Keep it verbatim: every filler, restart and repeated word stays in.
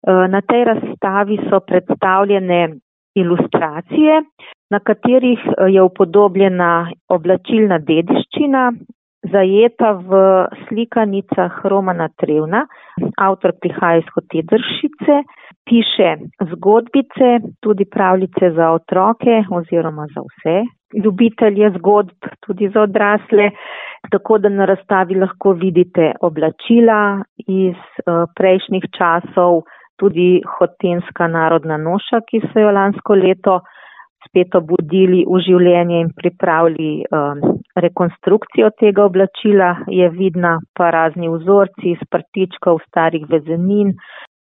Na tej razstavi so predstavljene ilustracije, na katerih je upodobljena oblačilna dediščina, zajeta v slikanicah Romana Trevna. Avtor prihaja iz Hotedršice, piše zgodbice, tudi pravljice za otroke oziroma za vse ljubitelje zgodb, tudi za odrasle. Tako da na razstavi lahko vidite oblačila iz prejšnjih časov, tudi hotenska narodna noša, ki so jo lansko leto spet obudili v življenje in pripravili um, rekonstrukcijo tega oblačila. Je vidna pa razni vzorci iz prtičkov, starih vezenin,